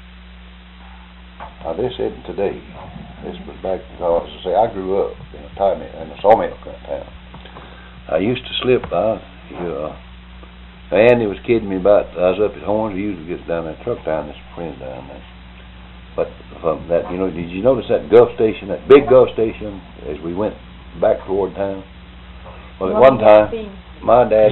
Now this isn't today. This was back, because as I say, I grew up in a tie mill, in a sawmill kind of town. I used to slip by. Andy was kidding me about, I was up at Horns, we usually get down that truck down, there's some friends down there. But from that, you know, did you notice that Gulf station, that big Gulf station, as we went back toward town? Well, at one time, my daddy's,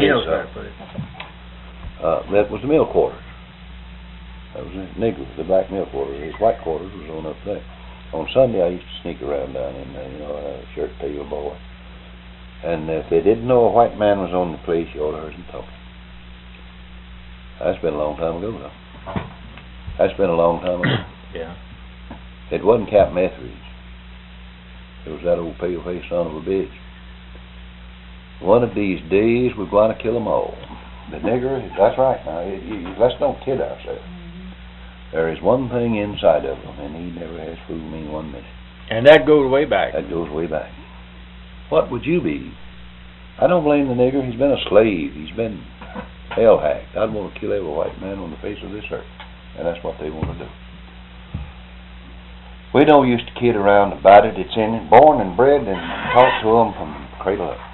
that was the mill quarters. That was the nigger, the black mill quarters. His white quarters was on up there. On Sunday, I used to sneak around down in there, you know, a shirt tail boy. And if they didn't know a white man was on the place, you ought to heard them talking. That's been a long time ago, though. That's been a long time ago. Yeah. It wasn't Captain Etheridge. It was that old pale-faced son of a bitch. One of these days, we're going to kill them all. The nigger, that's right. Now, let's don't kid ourselves. There is one thing inside of him, and he never has fooled me 1 minute. And that goes way back. That goes way back. What would you be? I don't blame the nigger. He's been a slave. He's been hell-hacked. I'd want to kill every white man on the face of this earth. And that's what they want to do. We don't used to kid around about it. It's in it, born and bred, and taught to them from cradle up.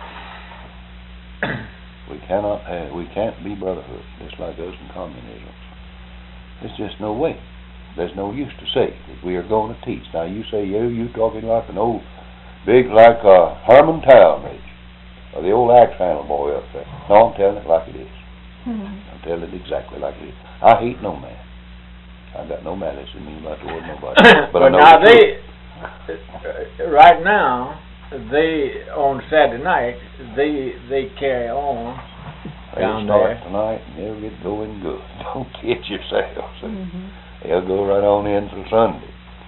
We can't be brotherhood, just like us in communism. There's just no way. There's no use to say that we are going to teach. Now you say, you talking like an old, big, like Herman Talmadge, or the old axe handle boy up there. No, I'm telling it like it is. I'm telling it exactly like it is. I hate no man. I've got no malice in me about toward nobody. But I know now right now, they on Saturday night, they carry on down start there tonight and they'll get going good. Don't kid yourselves. They'll go right on in till Sunday.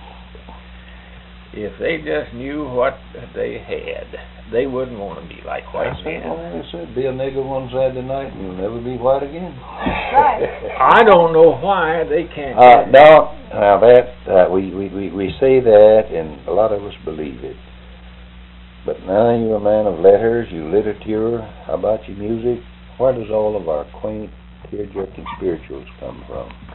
If they just knew what they had, they wouldn't want to be like white men. They said, be a nigger one Saturday night and you'll never be white again. Right. I don't know why they can't. Now that we say that, and a lot of us believe it. But now you're a man of letters, you literature. How about your music? Where does all of our quaint, tear-jerking spirituals come from?